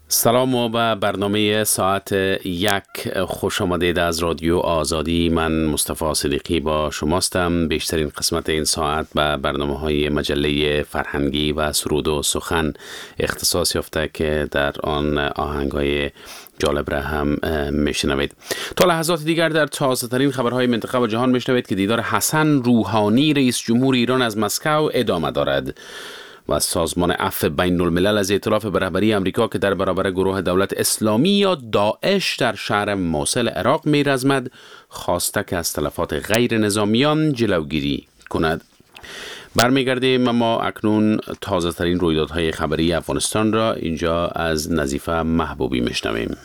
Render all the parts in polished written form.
سلام و به برنامه ساعت 1 خوش آمدید از رادیو آزادی. من مصطفی صدیقی با شماستم. بیشترین قسمت این ساعت به برنامه‌های مجله فرهنگی و سرود و سخن اختصاص یافته که در آن آهنگ‌های جالب را هم میشنوید. تا لحظات دیگر در تازه ترین خبرهای منطقه و جهان میشنوید که دیدار حسن روحانی رئیس جمهور ایران از مسکو ادامه دارد و سازمان عفو بین الملل از ائتلاف به رهبری امریکا که در برابر گروه دولت اسلامی یا داعش در شهر موصل عراق میرزمد خواسته که از تلفات غیر نظامیان جلوگیری کند. برمیگردیم اما اکنون تازه ترین رویدادهای خبری افغانستان را اینجا از نظیفه محبوبی میشنویم.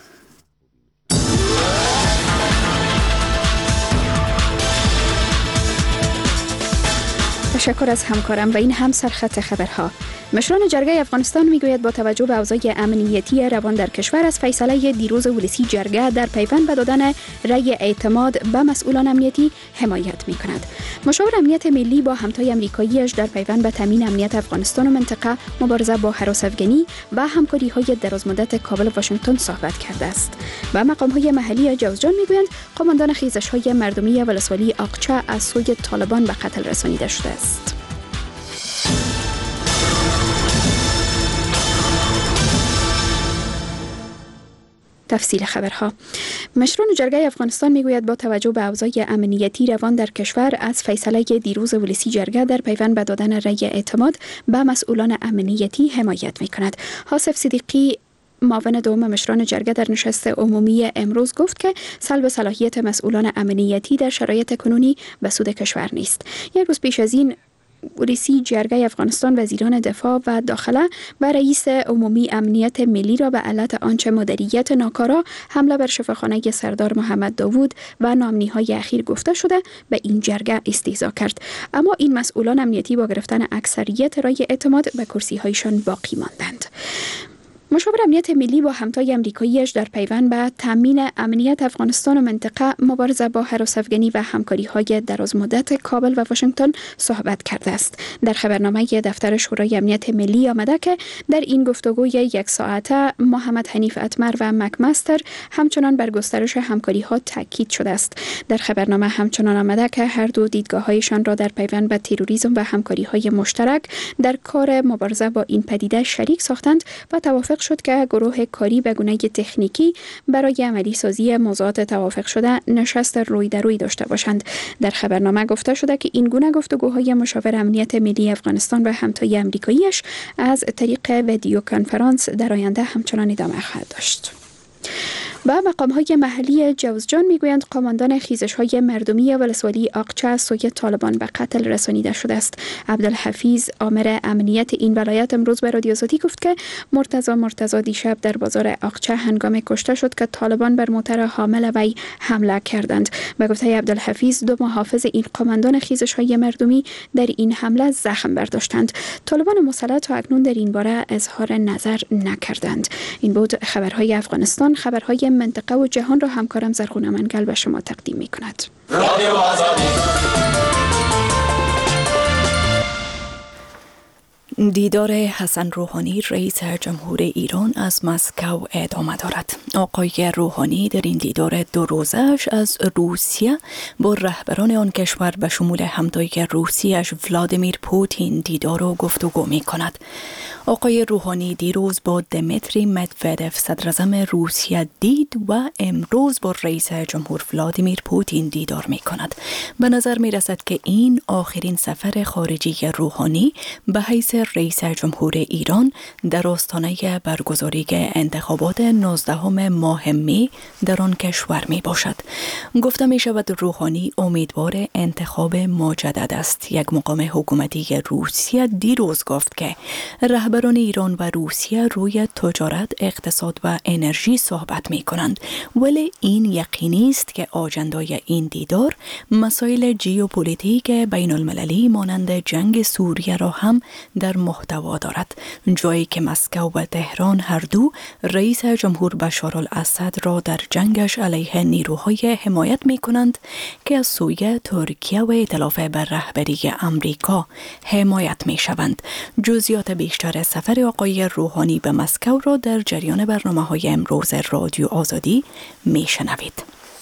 تشکر از همکارم و این هم سرخط خبرها. مشران جرگه افغانستان میگوید با توجه به اوضاع امنیتی روان در کشور از فیصله دیروز ولسی جرگه در پیوند به دادن رأی اعتماد به مسئولان امنیتی حمایت میکند. مشاور امنیت ملی با همتای امریکاییش در پیوند به تامین امنیت افغانستان و منطقه، مبارزه با هراس افغانی و همکاری‌های درازمدت کابل و واشنگتن صحبت کرده است. و مقام‌های محلی جوزجان میگویند قماندان خیزش‌های مردمی ولسوالی آقچه از سوی طالبان به قتل رسانیده شده است. تفصیل خبرها. مشران جرگه افغانستان میگوید با توجه به اوضاع امنیتی روان در کشور از فیصله دیروز ولسی جرگه در پیوند به دادن رأی اعتماد به مسئولان امنیتی حمایت میکند. حاسف صدیقی معاون دوم مشران جرگه در نشست عمومی امروز گفت که سلب صلاحیت مسئولان امنیتی در شرایط کنونی به سود کشور نیست. یک روز پیش از این رئیس جرگه افغانستان وزیران دفاع و داخله و رئیس عمومی امنیت ملی را به علت آنچه مدیریت ناکارا حمله بر شفاخانه سردار محمد داوود و نامنی‌های اخیر گفته شده به این جرگه استهزا کرد. اما این مسئولان امنیتی با گرفتن اکثریت رای اعتماد به کرسی‌هایشان باقی ماندند. مشاور امنیت ملی با همتای امریکاییش در پیوند به تامین امنیت افغانستان و منطقه، مبارزه با هراس افغانی و همکاری‌های درازمدت کابل و واشنگتن صحبت کرده است. در خبرنامه دفتر شورای امنیت ملی آمده که در این گفتگوی 1 ساعته محمد حنیف اتمر و مکمستر همچنان بر گسترش همکاری‌ها تاکید شده است. در خبرنامه همچنان آمده که هر دو دیدگاه‌هایشان را در پیوند به تروریسم و همکاری‌های مشترک در کار مبارزه با این پدیده شریک ساختند و توافق شد که گروه کاری به گونه تکنیکی برای عملی سازی موضوعات توافق شده نشست روی در روی داشته باشند. در خبرنامه گفته شده که این گونه گفتگوهای مشاور امنیت ملی افغانستان و همتای امریکاییش از طریق ویدیو کنفرانس در آینده همچنان ادامه خواهد داشت. و مقام‌های محلی جوزجان میگویند قماندان خیزش‌های مردمی ولسوالی آقچه از سوی طالبان به قتل رسانیده شده است. عبدالحفیظ آمر امنیت این ولایت امروز به رادیو آزادی گفت که مرتضی دیشب در بازار آقچه هنگام کشته شد که طالبان بر موتر حامل وی حمله کردند. به گفته عبدالحفیظ 2 محافظ این قماندان خیزش‌های مردمی در این حمله زخم برداشتند. طالبان مسلح تا اکنون در این باره اظهار نظر نکردند. این بود خبرهای افغانستان. خبرهای منطقه و جهان را همکارم زرغونه منگل به شما تقدیم می کند. دیدار حسن روحانی رئیس جمهور ایران از مسکو ادامه دارد. آقای روحانی در این دیدار 2 روزه‌اش از روسیه با رهبران آن کشور به شمول همتای روسیه‌اش ولادیمیر پوتین دیدار و گفتگو می کند. آقای روحانی دیروز با دمیتری مدودف صدر اعظم روسیه دید و امروز با رئیس جمهور ولادیمیر پوتین دیدار می کند. به نظر می رسد که این آخرین سفر خارجی روحانی به حیث رئیس جمهور ایران در آستانه برگزاری انتخابات 19 ماه می در آن کشور می باشد. گفته می شود روحانی امیدوار انتخاب مجدد است. یک مقام حکومتی روسیه دیروز گفت که رهبران ایران و روسیه روی تجارت، اقتصاد و انرژی صحبت می کنند، ولی این یقینی است که آجندای این دیدار مسائل ژئوپلیتیک بین المللی مانند جنگ سوریه را هم در در محتوا دارد، جایی که مسکو و تهران هر دو رئیس جمهور بشار الاسد را در جنگش علیه نیروهای حمایت می کنند که از سوی ترکیه و ائتلاف بر رهبری امریکا حمایت می شوند. جزئیات بیشتر سفر آقای روحانی به مسکو را در جریان برنامه‌های امروز رادیو آزادی می شنوید.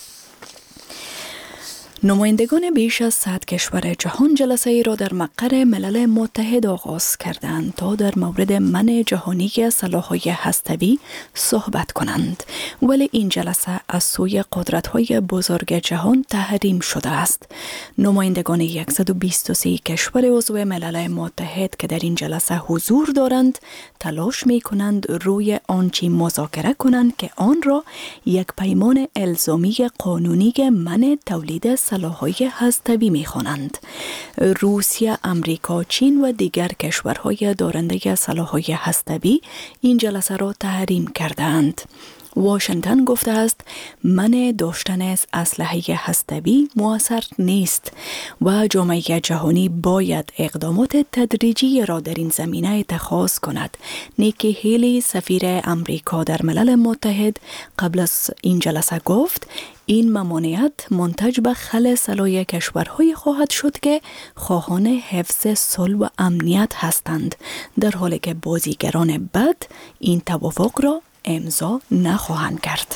نمایندگان بیش از 100 کشور جهان جلسه ای را در مقر ملل متحد آغاز کردند تا در مورد منع جهانی سلاح‌های هسته‌ای صحبت کنند، ولی این جلسه از سوی قدرت‌های بزرگ جهان تحریم شده است. نمایندگان 123 کشور عضو ملل متحد که در این جلسه حضور دارند تلاش می‌کنند روی آنچه مذاکره کنند که آن را یک پیمان الزامی قانونی منع تولید سلاح‌های هسته‌ای می‌خوانند. روسیه، آمریکا، چین و دیگر کشورهای دارنده سلاح‌های هسته‌ای این جلسه را تحریم کردند. واشنگتن گفته است منع داشتن اسلحه هسته‌ای مؤثر نیست و جامعه جهانی باید اقدامات تدریجی را در این زمینه اتخاذ کند. نیکی هیلی سفیر امریکا در ملل متحد قبل از این جلسه گفت این ممانعت منتج به خلع سلاح کشورهای خواهد شد که خواهان حفظ صلح و امنیت هستند، در حالی که بازیگران بد این توافق را امضا نخواهند کرد.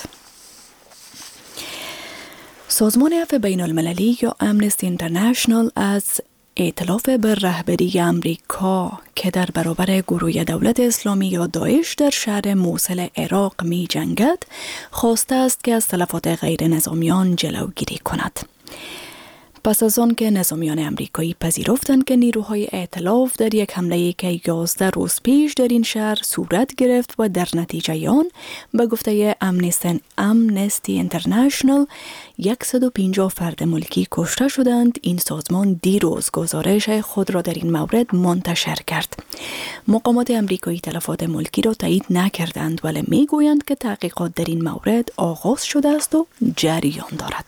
سازمان عفو بین المللی یا امنستی اینترنشنال از ائتلاف بر رهبری امریکا که در برابر گروه دولت اسلامی یا داعش در شهر موصل عراق می جنگد خواسته است که از تلفات غیر نظامیان جلوگیری کند. پس از آن که نظامیان امریکایی پذیرفتند که نیروهای ائتلاف در یک حمله‌ای که 11 روز پیش در این شهر صورت گرفت و در نتیجه آن به گفته امنستی اینترنشنال 150 فرد ملکی کشته شدند، این سازمان دیروز گزارش خود را در این مورد منتشر کرد. مقامات امریکایی تلفات ملکی را تایید نکردند ولی میگویند که تحقیقات در این مورد آغاز شده است و جریان دارد.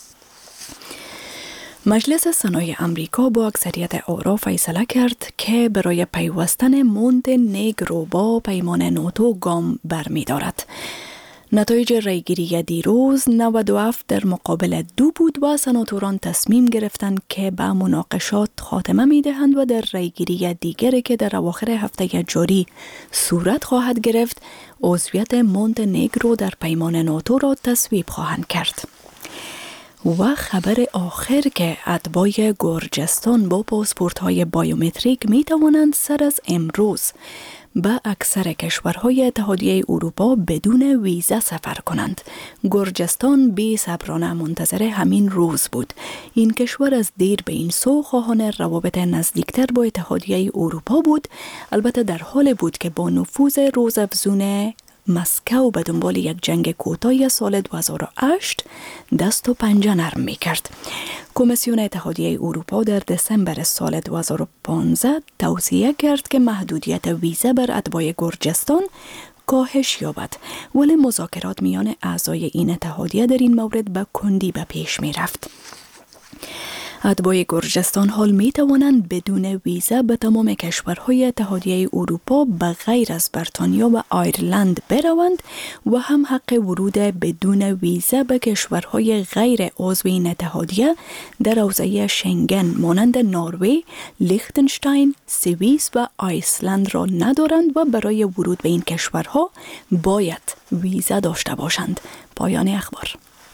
مجلس سنای امریکا با اکثریت آرا فیصله کرد که برای پیوستن مونتهنگرو با پیمان ناتو گام برمی‌دارد. نتایج رایگیری دیروز 97 در مقابل 2 بود و سناتوران تصمیم گرفتند که به مناقشات خاتمه می‌دهند و در رایگیری دیگری که در اواخر هفته جاری صورت خواهد گرفت عضویت مونتهنگرو در پیمان ناتو را تصویب خواهند کرد. و خبر آخر که اتباع گرجستان با پاسپورت‌های بایومتریک می توانند سر از امروز به اکثر کشورهای اتحادیه اروپا بدون ویزا سفر کنند. گرجستان بی‌صبرانه منتظر همین روز بود. این کشور از دیر به این سو خواهان روابط نزدیکتر با اتحادیه اروپا بود، البته در حال بود که با نفوذ روزافزون مسکو به دنبال یک جنگ کوتاه سال 2008 دست و پنجه نرم می کرد. کمیسیون اتحادیه اروپا در دسامبر سال 2015 توصیه کرد که محدودیت ویزا بر اتباع گرجستان کاهش یابد، ولی مذاکرات میان اعضای این اتحادیه در این مورد به کندی به پیش می رفت. اتباع گرجستان حال می توانند بدون ویزا به تمام کشورهای اتحادیه اروپا به غیر از بریتانیا و آیرلند بروند و هم حق ورود بدون ویزا به کشورهای غیر عضو این اتحادیه در حوزه شنگن مانند نروژ، لیختنشتاین، سوئیس و آیسلند را ندارند و برای ورود به این کشورها باید ویزا داشته باشند. پایان اخبار.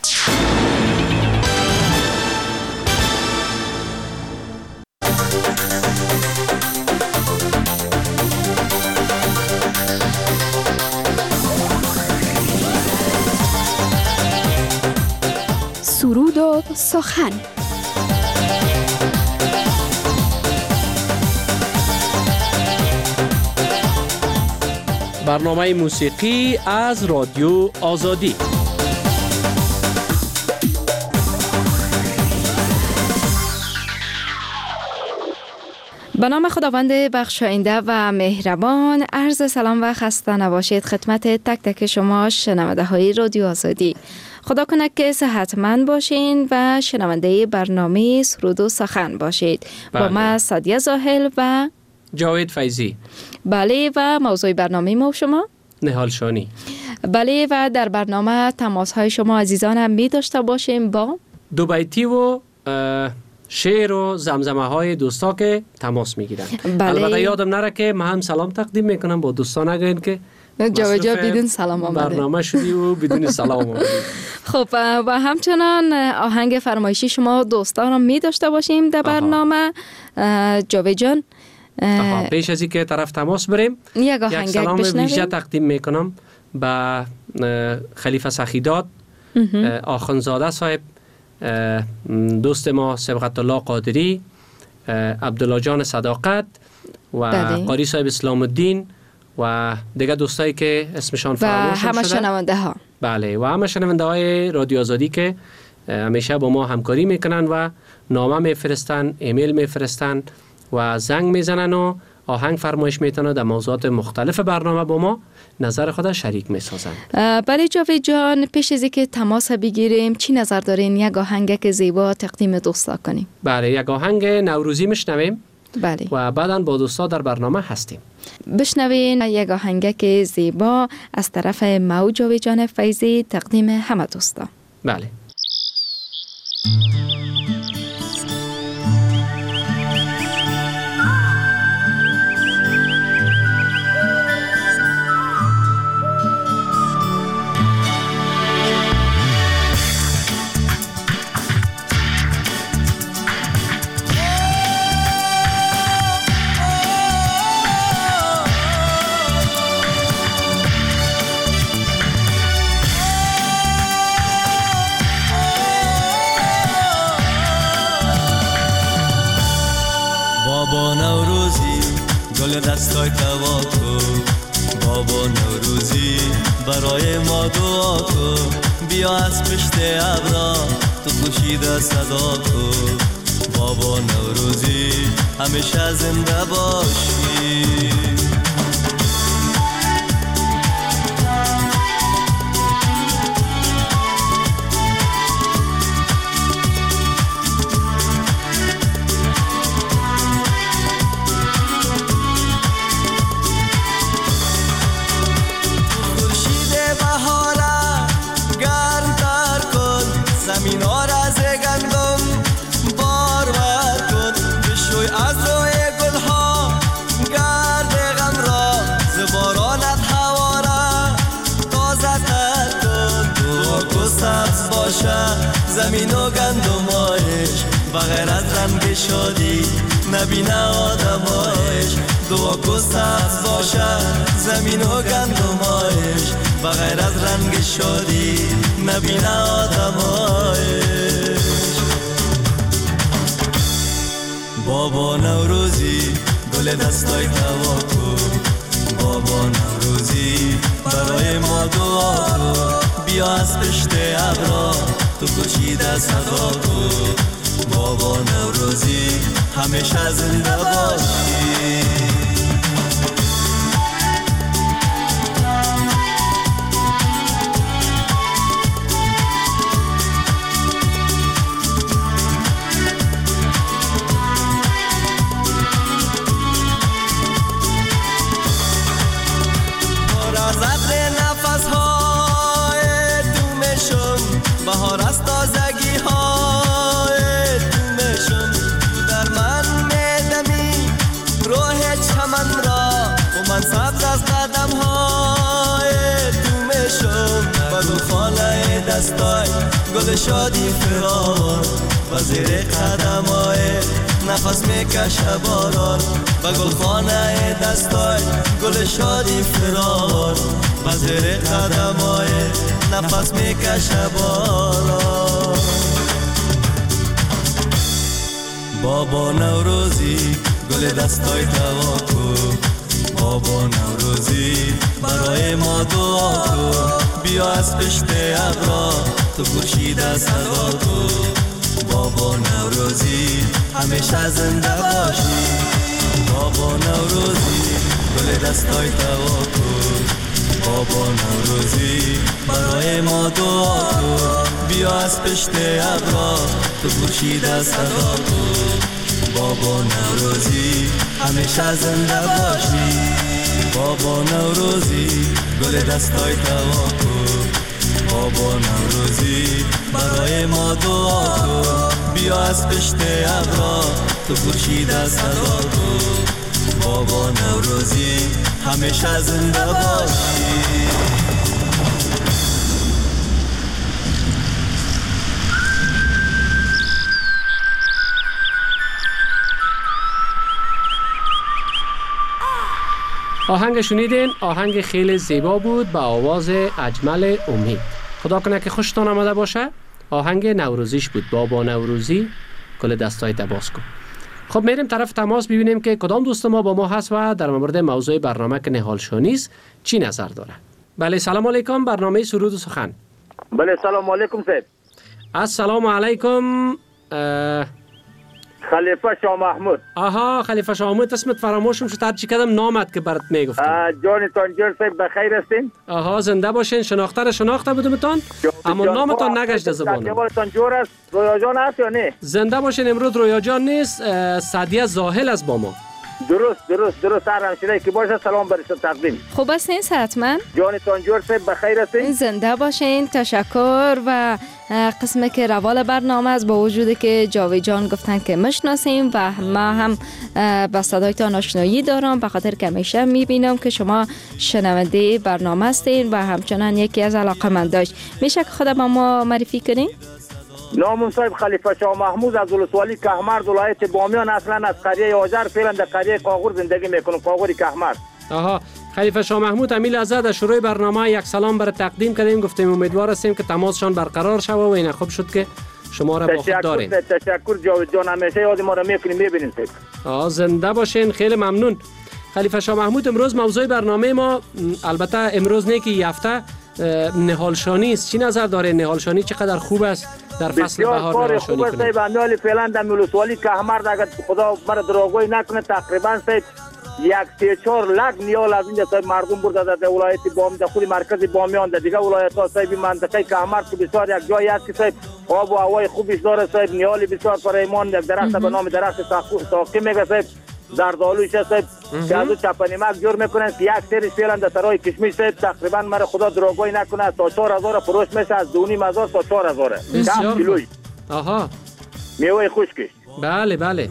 سرود و سخن. برنامه موسیقی از رادیو آزادی. به نام خداوند بخشاینده و مهربان، عرض سلام و خسته نباشید خدمت تک تک شما شنونده های رادیو آزادی. خدا کنه که صحتمند باشین و شنونده برنامه سرود و سخن باشید. با ما سعدیه زاهل و جاوید فیضی. بله و موضوع برنامه ما شما؟ نهال شانی. بله و در برنامه تماس های شما عزیزان هم می داشته باشیم با دو بیتی و شعر و زمزمه های دوستا که تماس میگیرن. بله. البته یادم نره که من هم سلام تقدیم میکنم با دوستان اگه که جا بدون سلام آمده برنامه شدی و بدون سلام آمده. خب و همچنان آهنگ فرمایشی شما دوستان هم می داشته باشیم در برنامه. جاوید جان پیش از اینکه طرف تماس بریم یک سلام ویژه تقدیم میکنم به خلیفه سخیداد آخوندزاده صاحب، دوست ما سبقت الله قادری، عبدالله جان صداقت و قاری صاحب اسلام الدین و دیگه دوستایی که اسمشان فراموش شده و همه شنونده ها. بله و همه شنونده های رادیو آزادی که همیشه با ما همکاری میکنن و نامه میفرستن، ایمیل میفرستن و زنگ میزنن و آهنگ فرمایش میتونن در موضوعات مختلف برنامه با ما نظر خود شریک میسازن. بله جاوید جان، پیش از اینکه تماس بگیریم چی نظر دارین یک آهنگ که زیبا تقدیم دوستا کنیم؟ بله یک آهنگ نوروزی میشنویم. بله. و بعداً با دوستا در برنامه هستیم. بشنوین یک آهنگ که زیبا از طرف مو جاوید جان فیضی تقدیم همه دوستا. بله. بابا نوروزی گل دستای توا کن، بابا نوروزی برای ما دعا کن، بیا از پشت ابرا تو خورشید صدا کن، بابا نوروزی همیشه زنده باشی. زمین و گندمایش بغیر از رنگ شادی نبینه آدمایش، دعا کو سبز باشه زمین و گندمایش بغیر از رنگ شادی نبینه آدمایش. بابا نوروزی گل دستای توا کن، بابا نوروزی برای ما دعا کن، بیا از پشت ابرا تو خورشید صدا کن، بابا نوروزی همیشه زنده باشی. بهار از تازگی های تو مشم، تو در من میدمی روح چمن را و من سبز از قدم های تو مشم، و گلخانه دستای گل شادی فراوان و زیر قدم های نفس میکشه باران، و گلخانه دستای گل شادی فراوان و زیر قدم های نفس میکشه باران. بابا نوروزی گل دستای توا کن، بابا نوروزی برای ما دعا کن، بیا از پشت ابرا تو خورشید صدا کن، بابا نوروزی همیشه زنده باشی. بابا نوروزی گل دستای توا کن، بابا نوروزی برای ما دعا کن، بیا از پشت ابرا تو خورشید صدا کن، بابا نوروزی همیشه زنده باشی. بابا نوروزی گل دستای توکل. بابا نوروزی برای ما دعا کن. بیا از پشت ابرا تو خورشید صدا کن. بابا نوروزی همیشه زنده باشی. آهنگ شنیدین، آهنگ خیلی زیبا بود با آواز اجمل امید. خدا کنه که خوشتان آمده باشه. آهنگ نوروزیش بود، بابا نوروزی گل دستای باز کن. خب میریم طرف تماس ببینیم که کدام دوست ما با ما هست و در مورد موضوع برنامه که نهال شونی است چی نظر داره. بله سلام علیکم، برنامه سرود و سخن. بله سلام علیکم صاحب. السلام علیکم. خلیفه شاه محمود. آها خلیفه شاه محمود، اسمت فراموشم شد، هر چی کدم نامت که برات میگفتم. جان تانجور صاحب بخیر هستین؟ آها زنده باشین. شناخته بودمتان اما نامتان نگشت زبانم. جوال تانجور است. رویا جان هست یا نه؟ زنده باشین. امروز رویا جان نیست، سعدیه زاهل است با ما. درست هر همشیره که باشه سلام برشون تقدیم. خوب هستین صحتمند؟ جان تانجور صاحب بخیر هستین؟ زنده باشین. تشکر. و قسمه که روال برنامه است با وجودی که جاوید جان گفتن که مشناسیم و ما هم با صدایتان آشنایی دارم، به خاطر که همیشه میبینم که شما شنونده برنامه هستین و همچنان یکی از علاقه‌منداش. میشه که خود با ما معرفی کنین؟ نامم صاحب خلیفه شاه محمود از ولسوالی کهمرد ولایت بامیان، اصلا از قریه آجر، فعلا در قریه قاغور زندگی میکنم، قاغور کهمرد. آها خلیفه شاه محمود، امیل ازت در شروع برنامه یک سلام برای تقدیم کردیم، گفتیم امیدوار هستیم که تماسشان برقرار شود و این خوب شد که شما را با خود داریم. تشکر جاوید جان، همیشه یاد ما را میکنیم میبینیم صاحب. زنده باشین، خیلی ممنون. خلیفه شاه محمود، امروز موضوع برنامه ما البته امروز نه که یه هفته نهالشانی است. چی نظر داره نهالشانی چقدر خوب است در فصل بهار نهالشانی کنیم؟ بسیار خوب است. فعلا در ولسوالی کهمرد اگر خدا مرا دروغگویی نکنه تقریبا صاحب 1-4 لک نیال از اینجا صاحب مردم برده در ولایت بام، در خود مرکز بامیان، در دیگه ولایت ها صاحب منطقه کهمرد که بسیار یک جایی است که صاحب آب و هوای خوبش داره صاحب، نیال بسیار فرایمان. یک درخت به نام درخت ساقی میگه صاحب، زردآلوش صاحب که از چپنیمک جور میکنن که یک سریش فعلا در سرای کشمیش صاحب تقریبا مرا خدا دروغگویی نکنه تا 4000 فروش میشه، از 2500 تا 4000 کیلویی. آها میوه خشکش. بله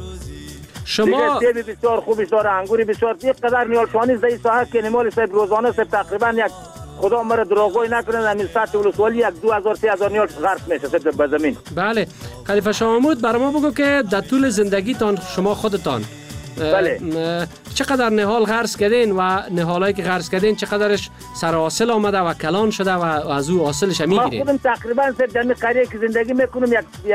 شما دیگه سیب بسیار خوبش داره، انگوری بسیار. اینقدر نیالشانی زی ساحه که نمال صاحب روزانه صاحب تقریبا یک خدا مرا دروغگویی نکنه در سطح ولسوالی یک 2000-3000 نیال غرق میشه صاحب به زمین. بله خلیفه شاه محمود، برای ما بگو که در طول زندگیتان شما خودتان بله چقدر نهال غرس کردین و نهالایی که غرس کردین چقدرش سر حاصل آمده و کلان شده و از او حاصلش میگیرین؟ ما خودم تقریبا صاحب در قریه که زندگی میکنم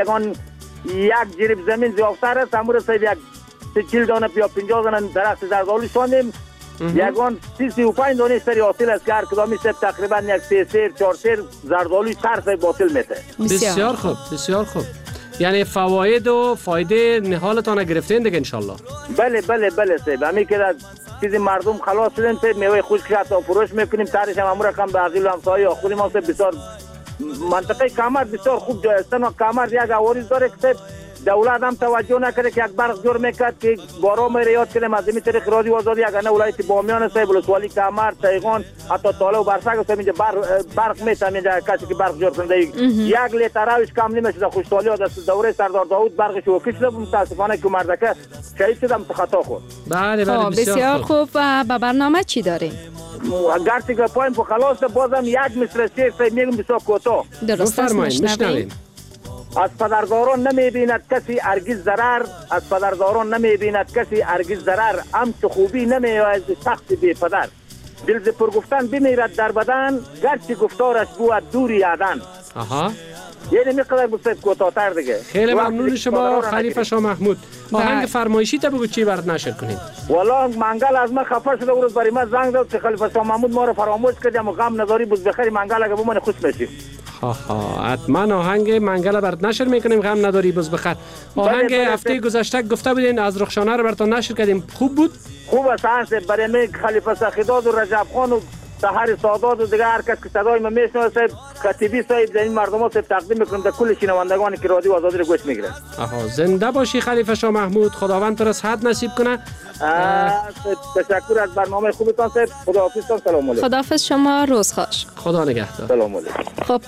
یک جریب زمین زیافتر است، همون صاحب یک 40 دانه یا 50 دانه درخت زردآلو شاندیم، یگان 35 دانه سری حاصل است که هر کدامی صاحب تقریبا یک 3 سیر 4 سیر زردآلوی تر صاحب حاصل میده. بسیار خوب. یعنی فواید و فایده نهالتان گرفتین دیگه انشالله. بله صاحب، همین که چیز مردم خلاص شدن صاحب، میوه خشک تا فروش میکنیم، ترش هم امور کم به عقیل و همسایه خودی ما صاحب. بسیار منطقه کهمرد بسیار خوب جای است. کهمرد یک عوارض داره که صاحب دولت هم توجه نکرده که یک برق جور میکرد که بارا میره یاد کنیم از این طریق رادیو آزادی اگر نه ولایت بامیان صاحب، ولسوالی کهمرد، تایغان، حتی تاله و برسک صاحب اینجا برق میتونه اینجا کسی که برق جور کنده یک لیتراوش کم نمیشه. در خوشحالی ها دست دوره سردار داوود برقش وکیل شده، متاسفانه که مردکه شهید شدم تو خطا خورد. بله بسیار خوب. و با برنامه چی داریم؟ گرچه که پایم که خلاص بازم یک مصر شعر صاحب میگم بسیار کوتاه. درست است، میشنویم. از پدرزاران نمیبیند کسی هرگز ضرر، از پدرزاران نمیبیند کسی هرگز ضرر، همچو خوبی نمیآید سخت بی پدر، دل ز پرگفتن بمیرد در بدن، گرچه گفتارش بود دور یادن. آها یعنی میقدر بسید کوتاه‌تر دیگه. خیلی ممنون شما خلیفه شاه محمود. آهنگ فرمایشی تا بگو چی برات نشر کنید. والا منگل از ما خفه شده بود، برای ما زنگ داد که خلیفه شاه محمود ما رو فراموش کرد، اما غم نداری بود بخیر منگل اگه بمونه خوش میشیم. حتما آهنگ منگل برات نشر میکنیم، غم نداری بز بخیر. آهنگ هفته گذشته گفته بودین از رخشانه رو براتون نشر کردیم، خوب بود؟ خوب است. برای من خلیفه سخیداد و رجب خان و سحر سادات و دیگه هر کس که صدای ما میشنوه خطیبی صاحب در این مردم ها تقدیم میکنم در کل شنوندگانی که رادیو آزادی رو گوش میگیرن. زنده باشی خلیفه شاه محمود، خداوند تو را صحت نصیب کنه. تشکر از برنامه خوبتان صاحب. خداحافظتان. سلام علیکم. خداحافظ شما، روز خوش. خدا نگهدار. سلام علیکم. خب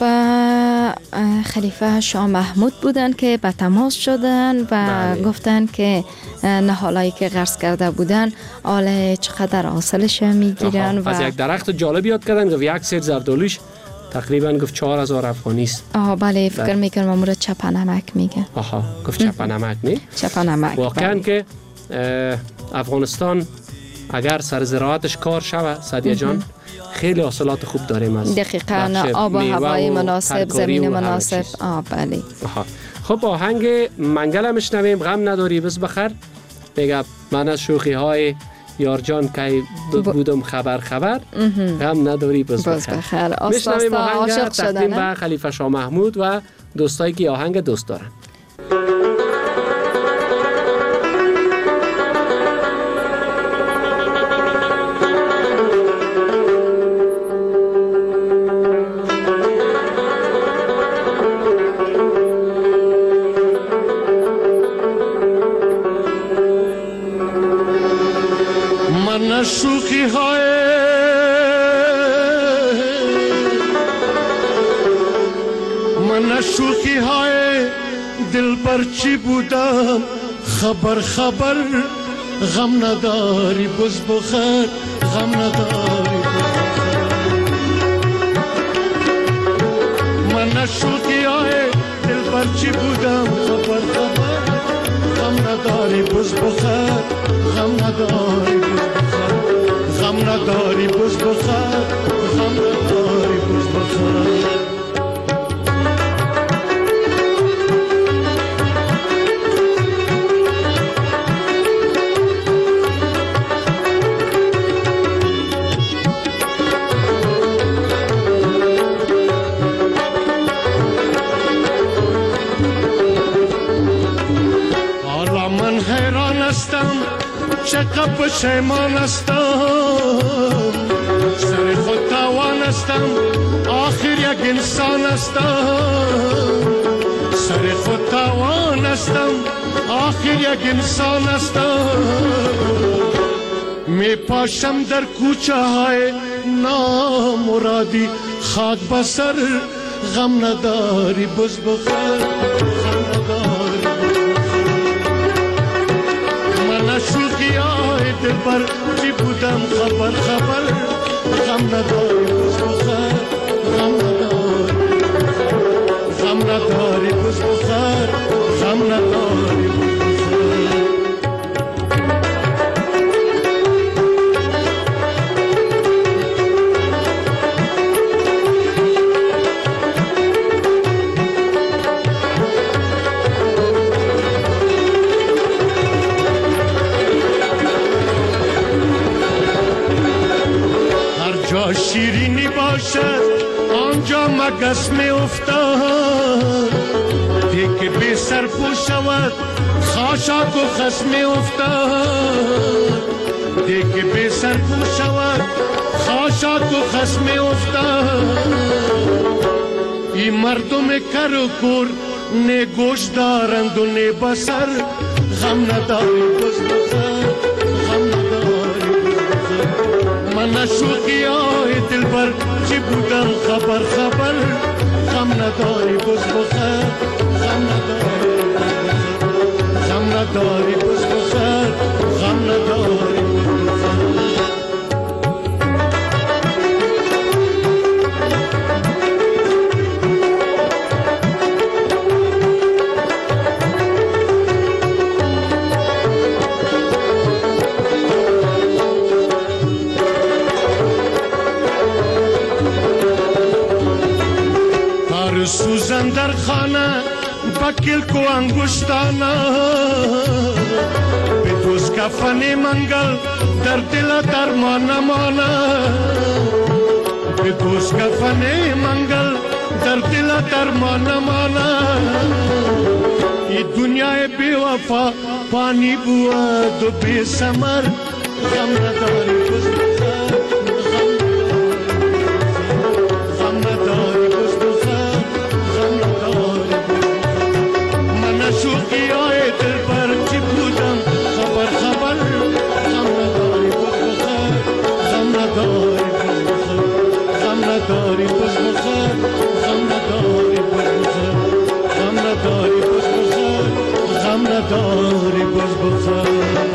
خلیفه شاه محمود بودن که به تماس شدن و گفتن که نهالایی که غرس کرده بودن آله چقدر حاصلش میگیرن و از یک درخت جالب یاد کردن که یک سیر زردالوش تقریبا گفت 4000 افغانی است. بله فکر میکنم امور چپنمک میگه. گفت چپنمک نه؟ چپنمک. واقعا که افغانستان اگر سر زراعتش کار شود سعدیه جان خیلی حاصلات خوب داریم از دقیقاً آب و هوای مناسب، زمین مناسب. بله. خب آهنگ منگل هم میشنویم. غم نداری بس بخیر. بگم من از شوخی های یارجان که بودم خبر غم نداری بس بخیر. میشنویم آهنگ تقدیم به خلیفه شاه محمود و دوستایی که آهنگ دوست دارن. شوخی های من شوخی های دل برچی بودم خبر غم نداری بز بخیر غم نداری من شوخی های دل برچی بودم خبر غم نداری بز بخیر غم نداری غم نداری بز بخیر غم نداری بز بخیر حالا من حیران هستم چقدر پشیمان هستم سر خود تاوان هستم آخر یک انسان هستم سر خود تاوان هستم آخر یک انسان هستم می پاشم در کوچه های نامرادی خاک بسر غم نداری بز بخیر غم نداری من شوخی های دل بر چی بودم خبر غم نداری بز بخیر غم نداری غم نداری بز بخیر غم نداری بز بخیر شیرینی باشد آنجا مگس می افتاد دیگه بی سر پو شود خاشاک و خس می افتاد دیگه بی سر پو شود خاشاک و خس می افتاد این مردم کر و کور نه گوش دارند و نه بسر غم نداری بز بخیر غم نداری من شوخی های دل بر چی بودم خبر غم نداری بز بخیر غم نداری بز بخیر غم نداری سوزن در خانه بکل کو انگشتانه به دوست کفن منگل در دل درمان مانه به دوست کفن منگل در دل درمان مانه ای دنیای بی وفا پانی بود و بی ثمر غم نداری بز بخیر غم نداری بز بخیر نداری بس بخر غم نداری بس بخر غم نداری بس بخر غم نداری بس بخر.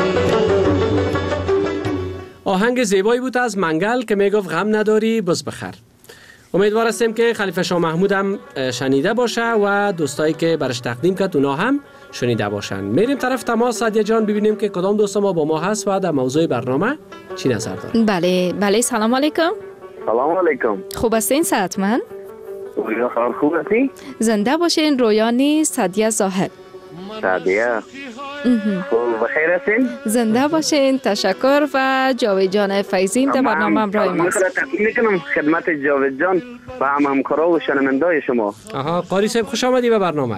آهنگ زیبایی بود از منگل که میگفت غم نداری بس بخر. امیدوار هستیم که خلیفه شاه محمود هم شنیده باشه و دوستایی که برش تقدیم کرد اونا هم شنیده باشن. میریم طرف تماس. سعدیه جان ببینیم که کدام دوست ما با ما هست و در موضوع برنامه چی نظر داره. بله سلام علیکم. سلام علیکم. خوب هستین سعدمن؟ رویا خبر خوب هستی؟ زنده باشین. رویانی سعدیه زاهد. سعدیه بخیر هستین؟ زنده باشین. تشکر. و جاوید جان فیضیم در برنامه همراه ماست. من تقدیم میکنم خدمت جاوید جان و همکارا و شنونده‌های شما. قاری صاحب خوش آمدی به برنامه.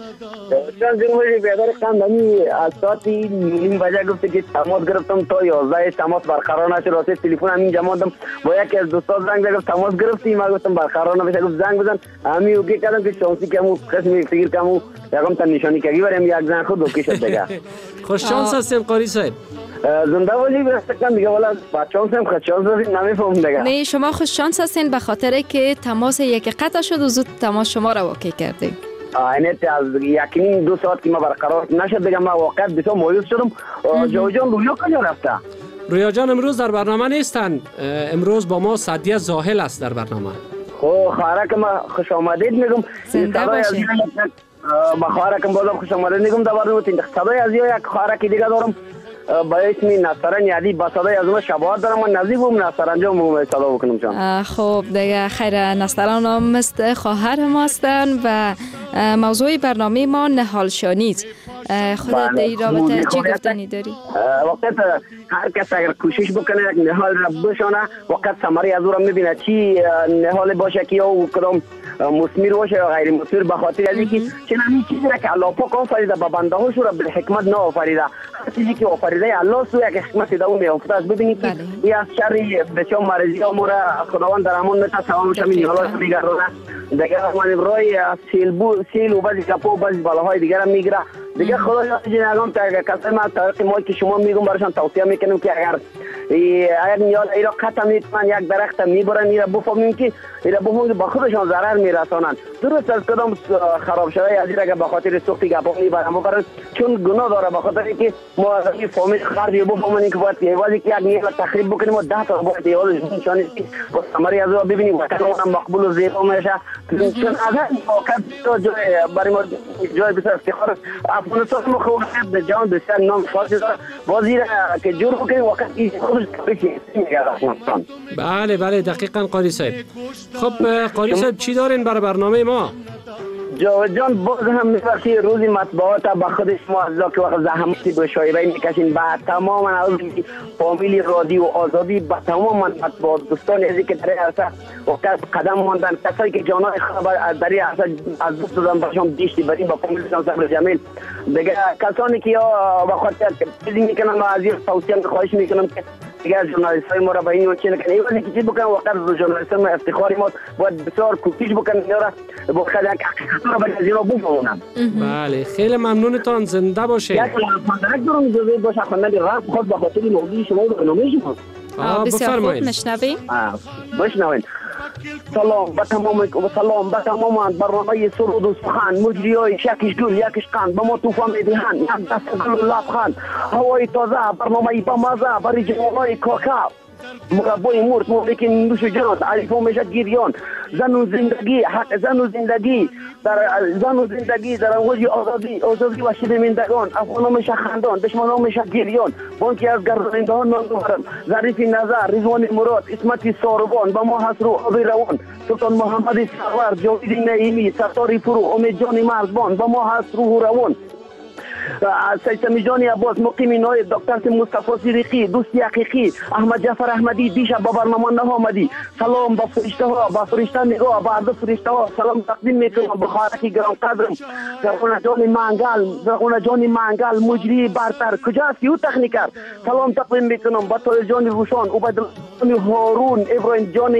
جان جمهوری بیادار خاندانی از ساعت 9:30 گفته که تماس گرفتم تا 11 تماس برقرار نشد. راستی تلفن همین جمع دادم با یکی از دوستان زنگ زدم تماس گرفتی، ما گفتم برقرار نمیشه، گفت زنگ بزن. همین اوکی کردم که شانسی کمو قسمی فکر کمو یکم تا نشانی کگی بریم یک زنگ خود اوکی شد دیگه. خوش شانس هستیم قاری صاحب. زنده باشی برستکم دیگه. والا بچه‌ام هم خوش شانس هستین نمیفهمم دیگه. نه شما خوش شانس هستین به خاطر که تماس یک قطع شد و زود تماس شما را واقع کردیم. اینت از یکی 2 ساعت که ما برقرار نشد دیگه ما واقعا بسیار مایوس شدم. جاوید جان رویا کجا رفته؟ رویا جان امروز در برنامه نیستن. امروز با ما سعدیه زاهل است در برنامه. خواهرکم خوش آمدید میگم. زنده باشین. با خواهرکم بازم خوش آمدید میگم در برنامه. صدای از یک خواهرک دیگه دارم با اسم نصران یادی، با صدای از اون شباهت دارم. من نزدیک بودم نصران جان صدا بکنم جان. خب دیگه خیر. نصران هم مثل خواهر ما هستن و موضوع برنامه ما نهالشانیست. خودت در این رابطه چی گفتنی داری؟ وقت هر کس اگر کوشش بکنه یک نهال را بشانه وقت ثمره از او را میبینه. چی نهال باشه که او کدام مثمر باشه یا غیر مثمر، به خاطر از اینکه چنین چیزی را که الله پاک آفریده به بنده هاش را به حکمت نه آفریده. هر چیزی که آفریده الله سو یک حکمت در اون میافته است. ببینید که این از شر بسیار مرضی ها را خداوند در امان میته تمام شمی حالا دیگر رو دیگه من برای سیل و بعضی کپو و بعضی بلاهای دیگر هم میگیره دیگه. خدا جنگام تا کسی ما طریق ما که شما میگم براشون توصیه میکنم که اگر نیال ایرا قطع میکنن یک درخت میبرن ایرا بفهمیم که ایرا بفهمیم با خودشان ضرر میرسانن. درست از کدام خراب شده از ایرا که بخاطر سوختی گپا میبرن چون گناه داره. بخاطر که ما این فامیل خرج بفهمیم که باید یوازی که یک نیال تخریب بکنیم و 10 تا باید یوازی نشانی با ثمره از او ببینیم و کلمون مقبول و زیبا میشه. چون اگر واقعا جای برای ما جای بسیار افتخار افغانستان ما خوب به جان بسیار نام فارسی داره. وزیر که جور بکنیم واقعا این خودش بشه میگه افغانستان. بله دقیقاً قاری صاحب. خب قاری صاحب چی دارین برای برنامه ما؟ جاوید جان باز هم می‌فرستی روزی مطبوعات با خودش ما از که وقت زحمتی به شاعری میکشین با تمام از فامیلی رادیو آزادی با تمام مطبوعات دوستان ازی که در عرصه وقت قدم ماندن کسایی که جانای خبر در عرصه از دوست دادن برشون دیشتی بریم با فامیلشان صبر جمیل دیگه کسانی که یا با خاطر چیزی میکنن ما از این توصیه خواهش میکنم که دیگر ژورنالیست‌های ما را به این وجه نکنه. ایوازی که چیز بکنن وقت ژورنالیست‌ها ما افتخاری ما باید بسیار کوشش بکنن یارا با خیلی حقیقت را به جزیره بفهمونن. بله خیلی ممنونتان. زنده باشه. یک خواندنک دارم اجازه باشه خواندن رفت خود به خاطر موضوع شما و برنامه شما. بسیار خوب نشنویم. بشنوین. سلام به تمام برنامه سرود و سخن مجریای یکیش گل یکیش قند به ما طوفان میدهن یک دست گل و لبخند هوای تازه برنامه با مزه برای جوانای کاکا مربای مرد موقعی نوش جان علیفو میشه گیریان زن و زندگی حق زن و زندگی در اوج آزادی و شرمندگان افغان میشه خندان دشمنان میشه گیریان بانکی از گردندگان نامدارم ظریف نظر رضوان مراد اسمت ساروان با ما هست رو آبی روان سلطان محمد سرور جاوید نعیمی ستاری فرو امید جان مرزبان با ما هست روح روان سیستم جانی عباس مقیم نای دکتر مصطفی صدیقی دوستی حقیقی احمد جعفر احمدی دیشب با برنامه نه آمدی. سلام با فرشته ها با فرشته نگاه با عرض فرشته ها سلام تقدیم میکنم به خواهرکی گران قدرم زرغونه جانی منگل مجری برتر کجاست یو تکنیکر سلام تقدیم میکنم با تو جانی روشان ابراهیم جان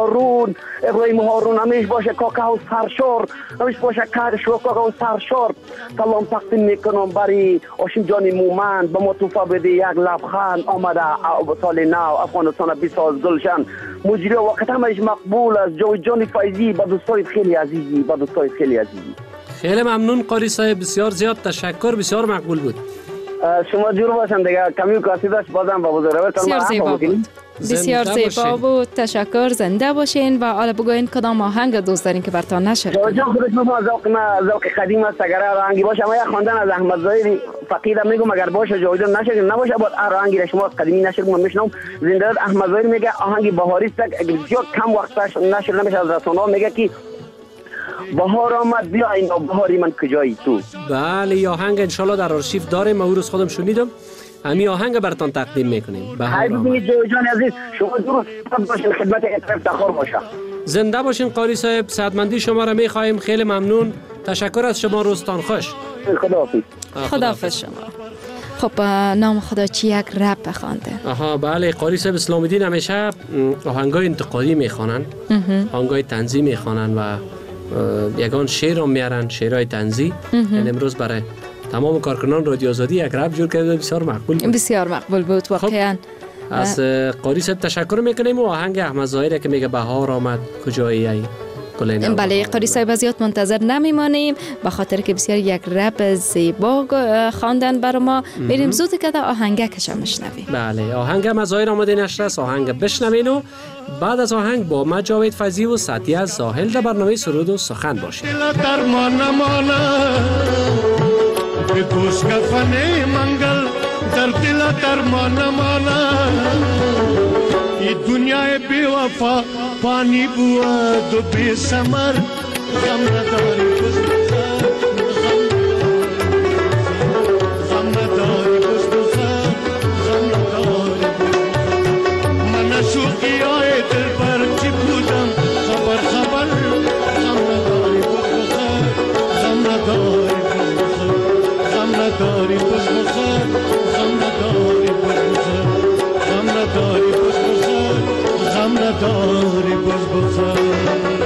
هارون همیش باشه کاکا و سرشار همیش باشه کاکا و سرشار. سلام تقدیم میکنم برای آشیم جان مومند به ما توفا بده یک لبخند آمده سال نو افغانستان بساز گلشن مجری وقت همش مقبول از جان فایزی با دوستای خیلی عزیزی خیلی ممنون قاری صاحب، بسیار زیاد تشکر، بسیار مقبول بود. شما جور باشن دیگه کمی کاسی داشت بازم با بزرگوار بسیار زیبا بود. بسیار زیبا بود، تشکر، زنده باشین. و حالا بگوین کدام آهنگ دوست دارین که براتون نشر کنیم؟ جان خودش ما ذوق قدیم است، اگر آهنگی باشه اما یک خواندن از احمد ظاهری فقیدم میگم اگر باشه جاویدان نشه نباشه بعد آهنگی شما قدیمی نشر کنم میشنم. زنده احمد ظاهری میگه آهنگی بهاری است بسیار کم وقتش نشر نمیشه از رسانه‌ها، میگه که بهار آمد بیا اینا بهاری من کجایی تو. بله آهنگ انشالله در آرشیو داریم، ما او روز خودم شنیدم، همین آهنگ براتون تقدیم میکنیم. بهار آمد. جان عزیز شما درست باشین، خدمت افتخار باشه. زنده باشین قاری صاحب، صحتمندی شما را میخواهیم. خیلی ممنون، تشکر از شما، روزتان خوش. خداحافظ شما. خب نام خدا چی یک رپ بخوانده؟ بله قاری صاحب اسلام الدین همیشه آهنگای انتقادی میخوانن، آهنگای طنزی میخوانن و یگان شعر هم میارن، شعرهای طنزی. یعنی امروز برای تمام کارکنان رادیو آزادی یک رپ جور کرده، بسیار مقبول بود. بسیار مقبول بود واقعا. از قاری صاحب تشکر میکنیم و آهنگ احمد ظاهری که میگه بهار آمد کجایی ای. بله قاری صاحب زیاد منتظر نمیمانیم به خاطر که بسیار یک رپ زیبا خواندن برای ما. میریم زود که در آهنگکش میشنویم. بله آهنگ احمد ظاهری آماده نشر است، آهنگ بشنوین و بعد از آهنگ با ما جاوید فیضی و سعدیه ساحل در برنامه سرود و سخن باشید. به دوست کفن منگل در دل درمان مانا ای دنیای بی وفا پانی بود و بی سمر غم نداری غم نداری غم نداری من شوقی های دل بر چی بودم خبر غم نداری غم نداری نداری بس بخیر غم نداری بس بخیر غم نداری بس بخیر غم نداری بس بخیر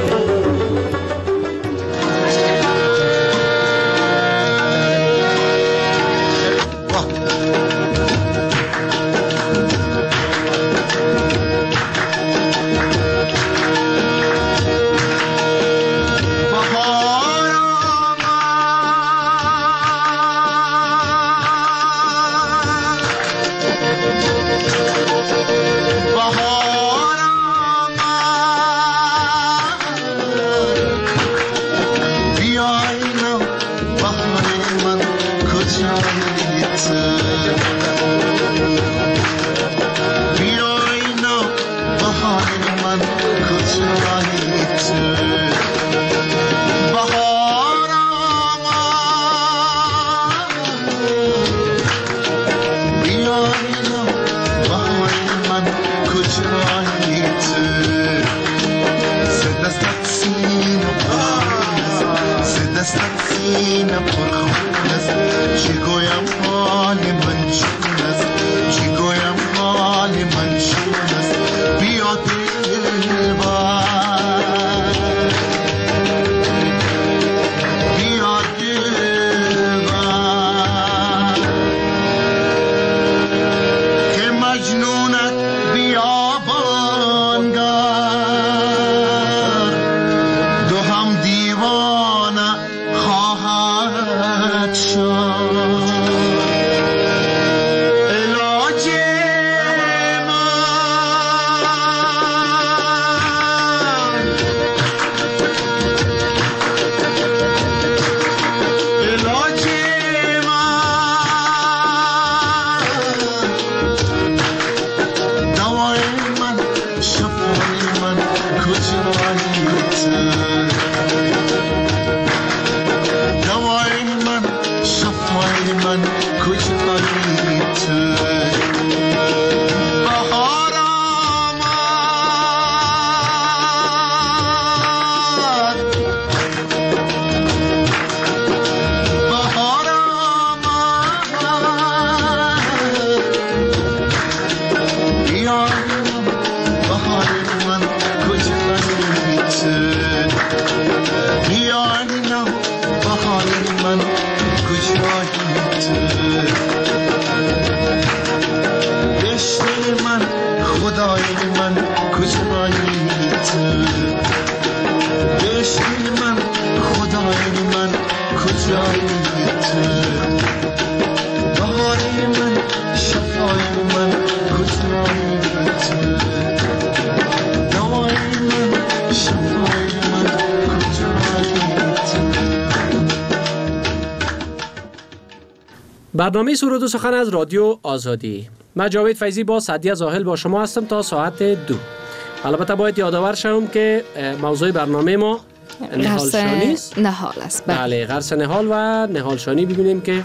برنامه سرود و سخن از رادیو آزادی. من جاوید فیضی با سعدیه زاهل با شما هستم تا ساعت 2. البته باید یادآور شوم که موضوع برنامه ما نهالشانی است. نهال است. بله، غرس نهال و نهالشانی ببینیم که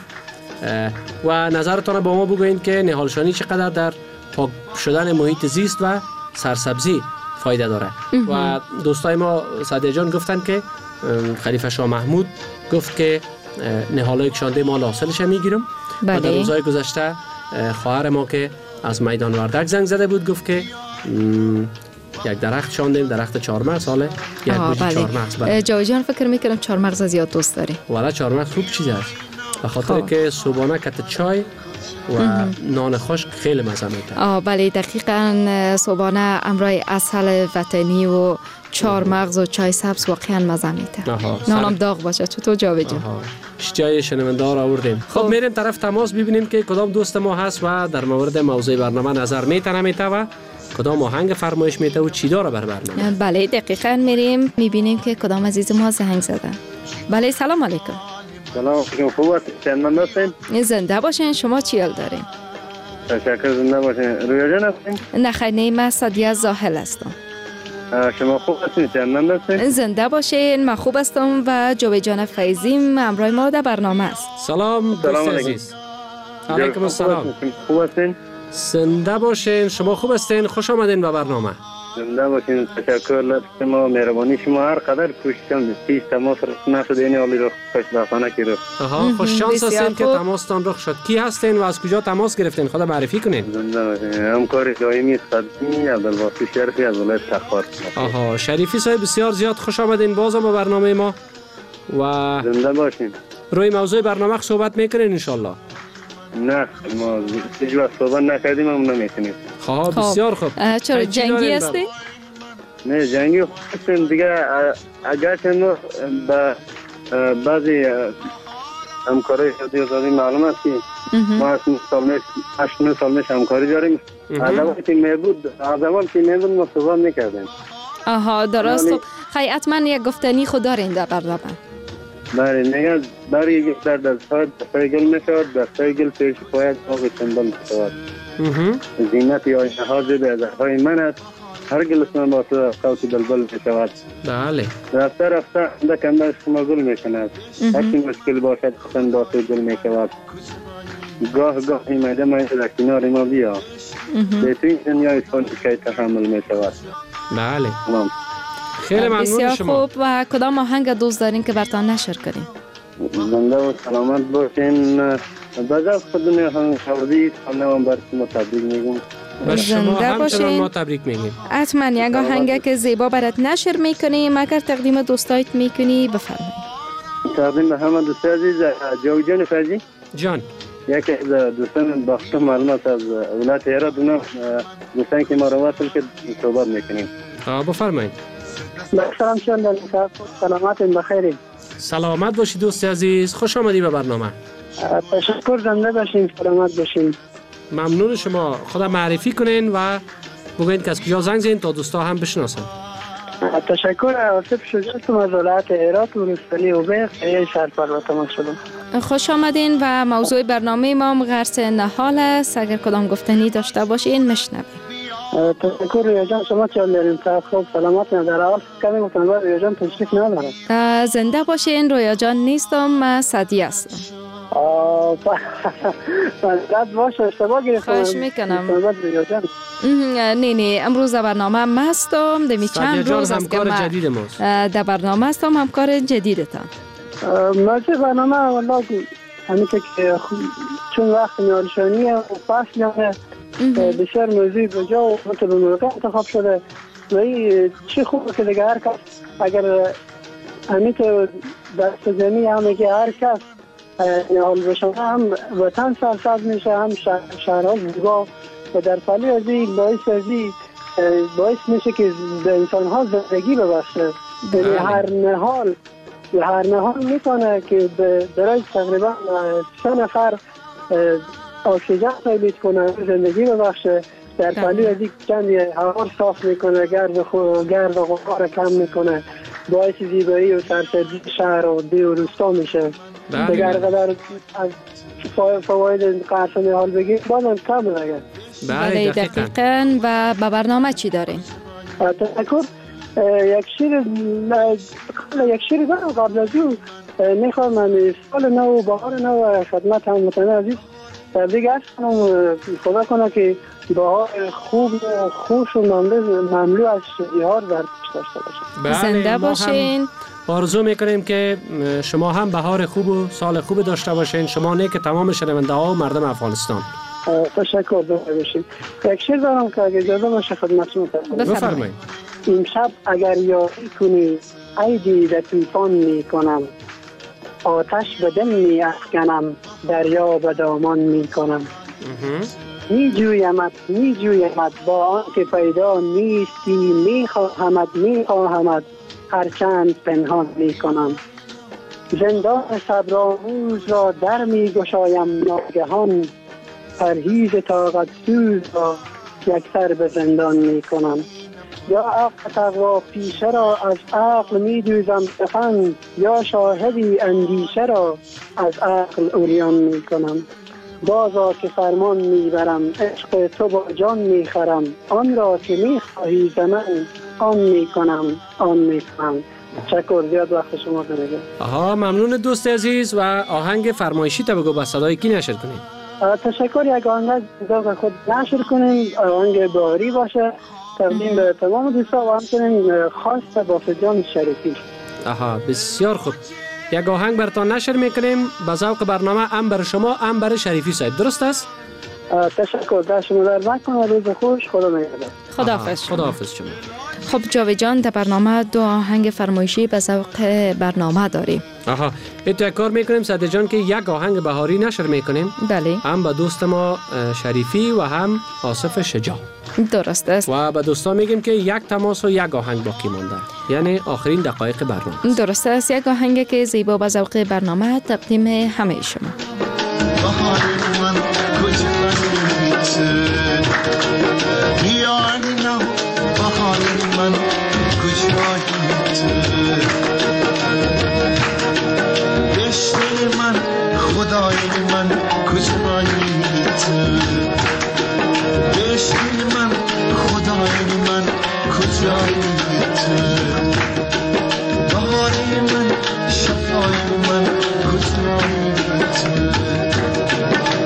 و نظرتان با ما بگوین که نهالشانی چقدر در پاک شدن محیط زیست و سرسبزی فایده داره. و دوستای ما سعدیه جان گفتن که خلیفه شاه محمود گفت که نهالای کشانده ما حاصلش میگیرم. و در روزهای گذشته خواهر ما که از میدان وردک زنگ زده بود گفت که یک درخت شاندیم، درخت چهارمغز ساله یک بوجه چهارمغز. جاوی جان فکر میکنم چهارمغز زیاد دوست داری. والا چهارمغز خوب چیز است، به خاطر که صبحانه کت چای و نان خشک خیلی مزه میده. بله دقیقاً صبحانه امرای عسل وطنی و چهارمغز و چای سبز واقعا مزه میده. نانم داغ باشه. چطور جاوید جان؟ جای شنوندار آوردیم. خب میریم طرف تماس ببینیم که کدام دوست ما هست و در مورد موضوع برنامه نظر میته و کدام آهنگ فرمایش میته و چی داره بر برنامه. بله دقیقاً میریم میبینیم که کدام عزیز ما زنگ زدن. بله سلام علیکم. سلام علیکم. خوب هستین؟ زنده باشین. شما چی حال دارین؟ تشکر. زنده باشین. رویا جان هستین؟ نه خیر، نه من سعدیه زاهل هستم. شما خوب هستین؟ زنده باشین. من خوب هستم و جاوید جان فیضی همراه ما در برنامه است. سلام دوست عزیز. علیکم السلام. خوب هستین؟ زنده باشین. شما خوب هستین؟ خوش آمدین به برنامه. زنده باشین. تشکر. لطف شما، مهربانی شما. هر قدر کوشش کردم هیچ تماس نشد، یعنی حالی رو خوشبختانه که رفت. خوش شانس هستین که تماستان رخ شد. کی هستین و از کجا تماس گرفتین؟ خدا معرفی کنین. زنده باشین. همکار دائمی قدیمی عبدالباسط شریفی از ولایت تخار. شریفی صاحب بسیار زیاد خوش آمدین بازم به برنامه ما و زنده باشین. روی موضوع برنامه صحبت میکنین ان شاء الله. نه ما هیچ وقت صحبت نکردیم، هم نمیتونیم. بسیار خوب. چرا جنگی هستی؟ نه جنگی هستیم دیگه. اگرچه با بعضی همکاری آزادی معلوم است که ما 8 سال میشه همکاری داریم. از اول که میبود ما صحبت میکردیم. درست. خیلی حتما یک گفتنی خود دارین در برنامه. بله نگه برای یک در دستای گل میشود، دستای گل پیش باید آب چندان میشود. زینت یا اینها زیده از های من است. هر گل اسمان با تو قوت بلبل میشود. بله رفته انده کنده شما گل میکند. هرچی مشکل باشد خسن با تو گل میشود. گاه ایمده در کنار ما بیا. به تو این دنیای سال که تحمل میشود. بله خیلی ممنون شما. خوب. و کدام آهنگ دوست دارین که براتون نشر کنیم؟ زنده و سلامت باشین. بازم خودمون هم خودی خانم برای شما تبریک میگم. و شما همچنان ما تبریک میگیم. حتما یک آهنگ که زیبا برات نشر میکنیم. اگر تقدیم دوستایت میکنی بفرمایید. تقدیم به همه دوست عزیز. جاوید جان فیضی جان، یکی از دوستان باختم معلومات از ولایت هرات، دوستان که ما رو وصل که صحبت میکنیم. بفرمایید. سلام شما. سلامت بخیر. سلامت باشید دوست عزیز. خوش آمدید به برنامه. تشکر. زنده باشین. سلامت باشین. ممنون شما. خدا معرفی کنین و بگوین که از کجا زنگ زدین تا دوستا هم بشناسن. تشکر. آصف شجاعت از ولایت هرات و روستایی اوبه شهر پروا تماس شدم. خوش آمدین و موضوع برنامه ما غرس نهال است. اگر کدام گفتنی داشته باشین میشنویم. تشکر. رویا جان شما چه دارین؟ خوب سلامت نداره. اول کمی گفتم رویا جان تشریف نداره. زنده باشین. رویا جان نیستم، من سعدیه هستم. رد باشه اشتباه گرفتم. خواهش میکنم. نه امروز در برنامه هم هستم. دمی چند روز از که من در برنامه هستم. همکار جدیدتان. موضوع برنامه والله همین که چون وقت نهالشانیه و فصل بسیار موضوع بجا و متبنورقه انتخاب شده و این چی خوبه که دیگه هر کس اگر همین که دست جمعی همه که هر کس نهال بشن هم وطن سرسبز میشه، هم شهرها زیبا و در پلی از این باعث میشه که به انسان ها زندگی ببخشه. هر نهال میتونه که برای تقریبا 3 نفر اکسیژن تولید کنه، زندگی ببخشه در پهلو از این کمی هوا صاف میکنه، گرد و غبار کم میکنه، باعث زیبایی و سرسبزی شهر و دی و روستا میشه. دیگر قدر از فواید قصد نهال بگیم بازم کم لگه. بله دقیقاً. و به برنامه چی داریم؟ تشکر. یک شیر دارم قبل از او میخوام من سال نو و بهار نو خدمت هم متنه عزیز تبریک عرض کنم. خدا کنه که بهار خوب و خوش و مملو از شیهار در پیش داشته باشه. زنده باشین. آرزو میکنیم که شما هم بهار خوب و سال خوب داشته باشین، شما نه که تمام شنونده ها و مردم افغانستان. تشکر باشید. یک شیر دارم که اگه اجازه باشه خدمتتون بفرمایید. امشب اگر یاری کنی ای دیده طوفان میکنم، آتش به دل می افکنم، دریا به دامان میکنم. می جویمت با آن که پیدا نیستی، میخواهمت هرچند پنهان میکنم. زندان صبرآموز را در می گشایم ناگهان، پرهیز طاقت سوز را یک سر به زندان میکنم. یا عقل تقوا پیشه را از عقل می دوزم دفن، یا شاهدی اندیشه را از عقل عریان می کنم. بازا که فرمان می برم، عشق تو با جان می خرم، آن را که می خواهی ز من آن می کنم. تشکر. زیاد وقت شما بنده. ممنون دوست عزیز. و آهنگ فرمایشی تا بگو با صدای کی نشر کنیم؟ تشکر. یک آهنگ دیگه خود نشر کنیم، آهنگ بهاری باشه، تقدیم به تمام دوستا و همچنین خاص با فجان شریفی. بسیار خوب. یک آهنگ براتون نشر میکنیم به ذوق برنامه، هم بر شما هم بر شریفی صاحب. درست است؟ تشکر. دست شما در نکنه. روز خوش. خدا نگهدار. خداحافظ شما. خب جاوید جان، در برنامه 2 آهنگ فرمایشی به ذوق برنامه داریم. یک کار میکنیم صادق جان که یک آهنگ بهاری نشر میکنیم. بله. هم به دوست ما شریفی و هم آصف شجاع. درست است. و به دوستان میگیم که یک تماس و یک آهنگ باقی مانده، یعنی آخرین دقایق برنامه. درست است. یک آهنگ که زیبا به ذوق برنامه تقدیم همه شما. بهار من شفای من کجایی تو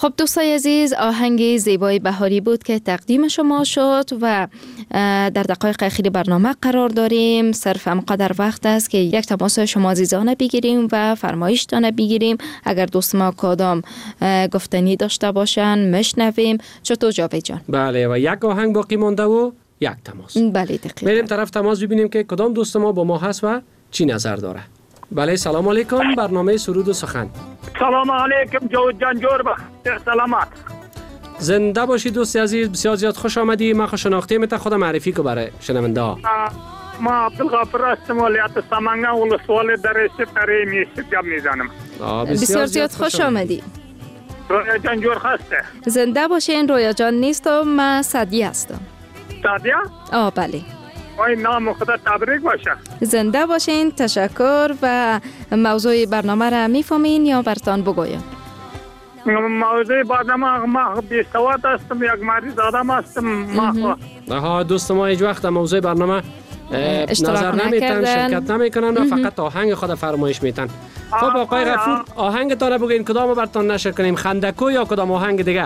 خب دوستای عزیز، آهنگ زیبای بهاری بود که تقدیم شما شد و در دقایق اخیر برنامه قرار داریم. صرف همقدر وقت است که یک تماس شما عزیزانه بگیریم و فرمایشتانه بگیریم. اگر دوست ما کدام گفتنی داشته باشن مشنویم. چطور جاوید جان؟ بله، و یک آهنگ باقی مانده و یک تماس. بله دقیقاً. بریم طرف تماس ببینیم که کدام دوست ما با ما هست و چی نظر داره. بله، سلام علیکم. برنامه سرود و سخن. سلام علیکم جاوید جان، جور بخیر، سلامت. زنده باشید دوست عزیز، بسیار زیاد خوش آمدی. من خوشناخته میت خودم معرفی کو برای شنونده ها. ما عبدالغفور هستم، ولایت سمنگان، ولسوالی دره قریه میشگم میزنم. بسیار زیاد خوش آمدی. رویا جان جور خسته. زنده باشین. رویا جان نیستم، من سعدیه هستم. سعدیه؟ بله. وای نام خدا تبریک باشه. زنده باشین. تشکر. و موضوع برنامه را میفهمین یا برتان بگویم؟ موضوع برنامه ما بی‌سواد هستم، یک مریض آدم هستم. دوست ما هیچ وقت موضوع برنامه نظر نمیتن، شرکت نمیکنن و فقط آهنگ خود فرمایش میتن. خب آقای غفور، آهنگ تا بگین کدامو برتان نشر کنیم، خندکو یا کدام آهنگ دیگه؟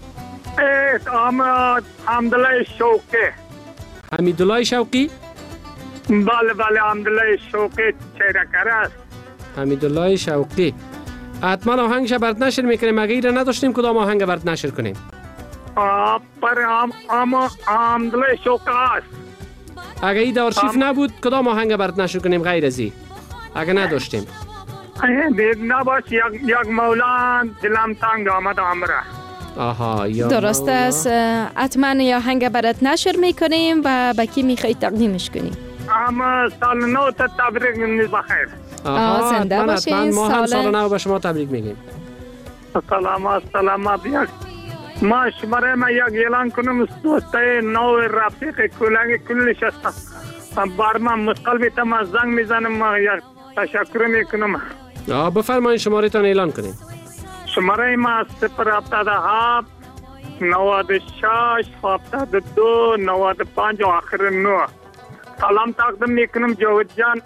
حمدالله شوقی. حمیدالله شوقی؟ بله بله، حمدالله شوقی چهره‌کره است. حمیدالله شوقی. حتما آهنگش برات نشر میکنیم. اگه ایره نداشتیم کدام آهنگ برات نشر کنیم؟ پر حمدالله شوقی است. اگه ای دارشیف نبود کدام آهنگ برات نشر کنیم غیر از این؟ اگه نداشتیم دید نباش یک مولان دلم تنگ آمد امره. درست است. حتما یا آهنگ برات نشر میکنیم و به کی میخوای تقدیمش کنیم؟ سال نو تا تبریک میگیم بخیر. زنده باشین. ما هم سال نو به شما تبریک میگیم. سلامت. ما شماره ما یک اعلان کنم، دوستای نو رفیق کلنگ کلش هستم. بار ما مشکل بیتم، از زنگ میزنم، یک تشکر میکنم. بفرمایید شماره تان اعلان کنیم. شماره ما 077 96 72 95 آخر 9. سلام تقدیم میکنم جاوید جان.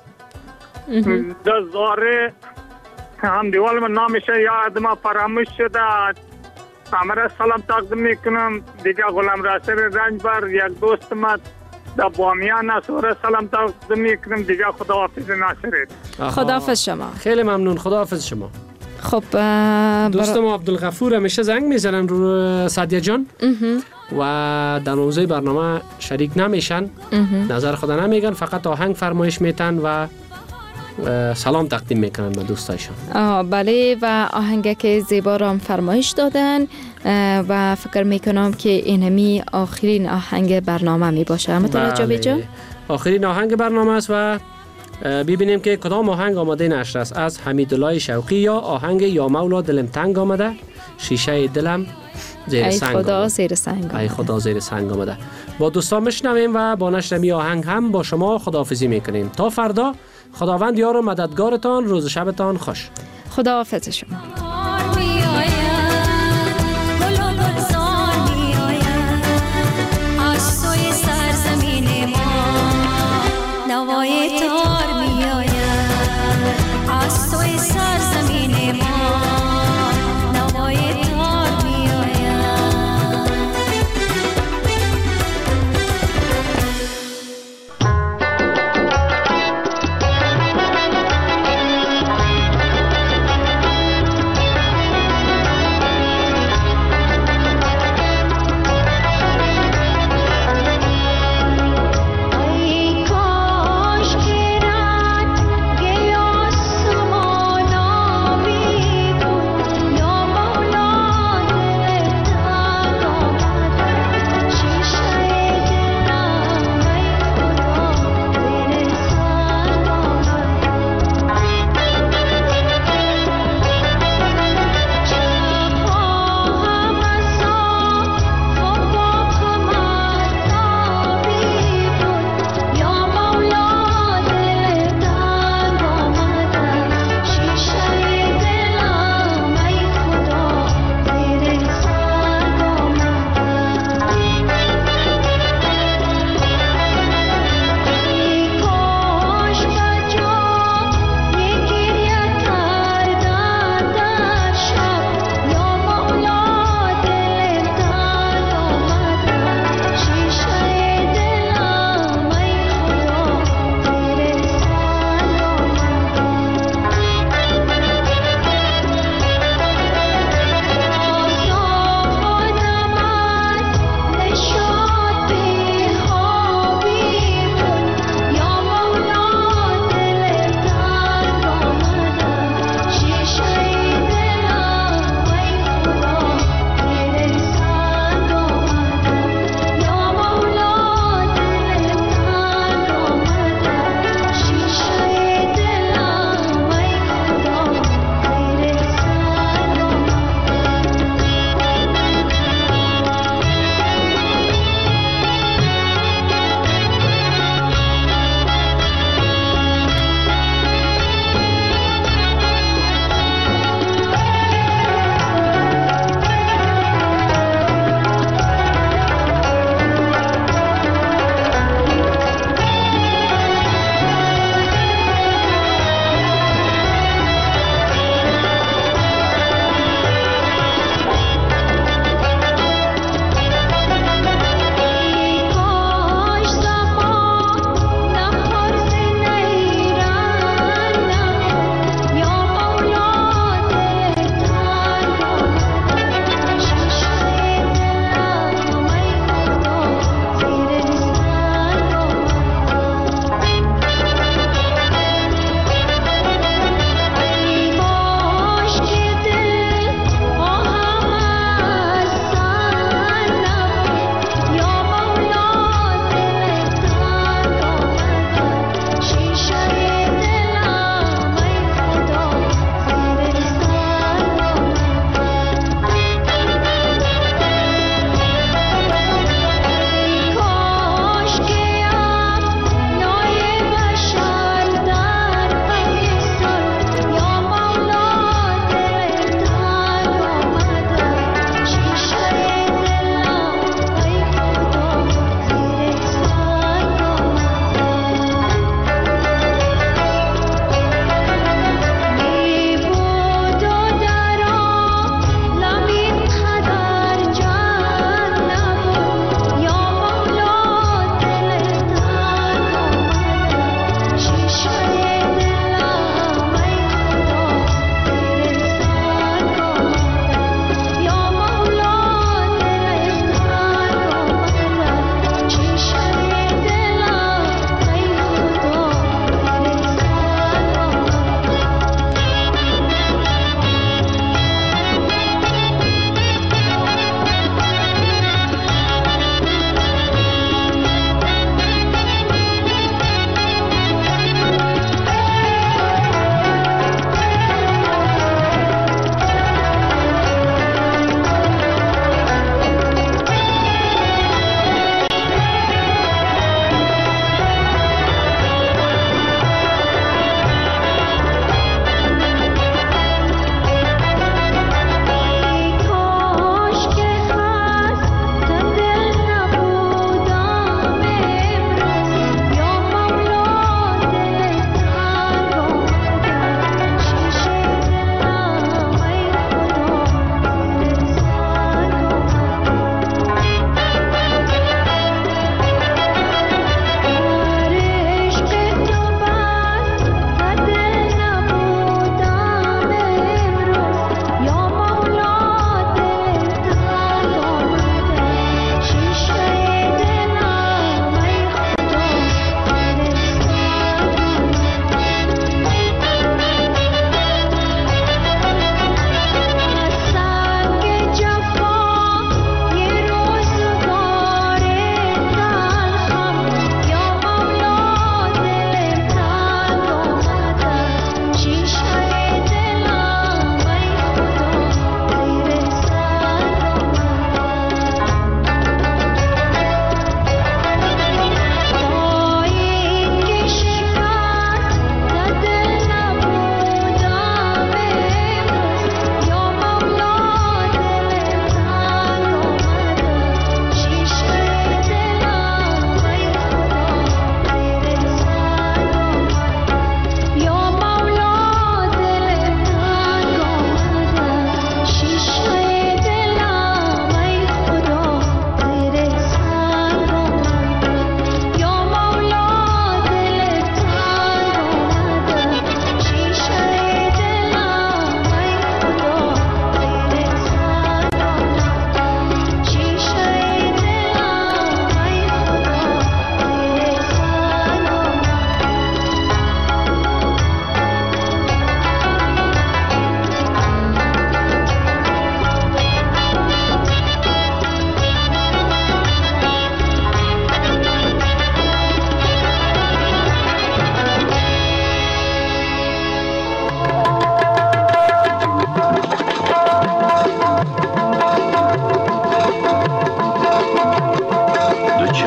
دزاره هم دیوال من نامشه یاد ما فراموش شده. امره سلام تقدیم میکنم. دیگه غلام راسل رنجبر یک دوست ما در بامیان است، سلام تقدیم میکنم. دیگه خداحافظ ناصرید. خداحافظ شما. خیلی ممنون. خداحافظ شما. خب دوست ما عبدالغفور همیشه زنگ میزنن رو سعدیه جان و در موضوع برنامه شریک نمیشن، نظر خود نمیگن، فقط آهنگ فرمایش میتن و سلام تقدیم میکنن به دوستایشان. بله، و آهنگ که زیبا را فرمایش دادن و فکر میکنم که اینمی آخرین آهنگ برنامه می باشه. متوجه جان؟ آخرین آهنگ برنامه است و ببینیم که کدام آهنگ آماده نشر است. از حمیدالله شوقی یا آهنگ یا مولا دلم تنگ آمده، شیشه دلم زیر سنگ ای خدا زیر سنگ. ای خدا زیر سنگ آمده. با دوستان میشنویم و با نشر می آهنگ هم با شما خداحافظی میکنیم. تا فردا، خداوند یار و مددگارتان. روز شبتان خوش. خداحافظ شما.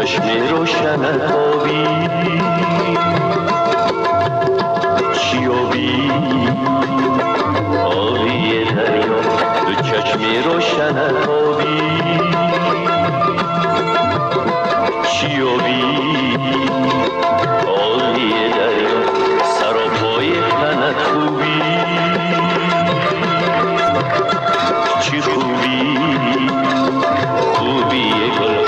چشم روشن آبی چیابی آبی دریا دو چشم روشن آبی چیابی آبی دریا سراپای تنت خوبی چی خوبی خوبی گل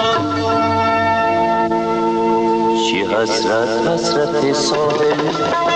حسرت ساحل